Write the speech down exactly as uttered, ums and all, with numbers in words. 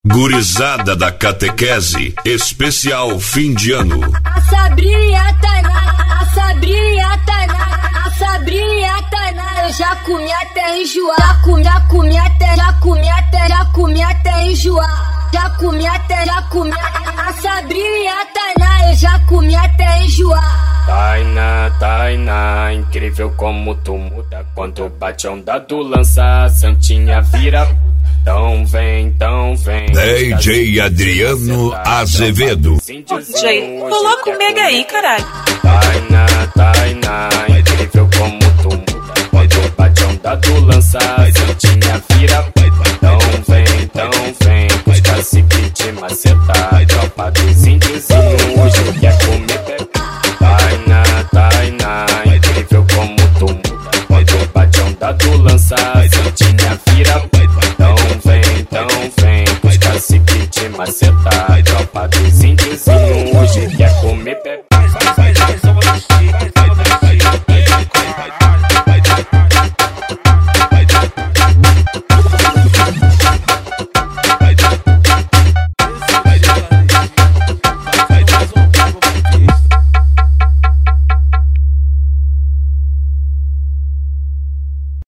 Gurizada da catequese, especial fim de ano. A Sabrina e a Tainá, a Sabrina e a Tainá, a Sabrina e a Tainá, eu já comi até enjoar. Já comi, já comi até, já comi até, já comi até enjoar. Já comi até, já comi. A Sabrina e a Tainá, eu já comi até enjoar. Tainá, Tainá, incrível como tu muda. Quando bate a onda do lança, a Santinha vira. Então vem, então vem. D J Adriano Azevedo. D J, coloca o mega aí, caralho. Tainá, Tainá, incrível como tu muda. Quando bate a onda do lança, a Santinha vira. Então vem, então vem, os caciques de macetar. Tropa dos índiozinhos, hoje quer comer bebê. Tainá, Tainá, incrível como tu muda. Quando bate a onda do lança, a Santinha vira. Então vem, então vem, os caciques de macetar.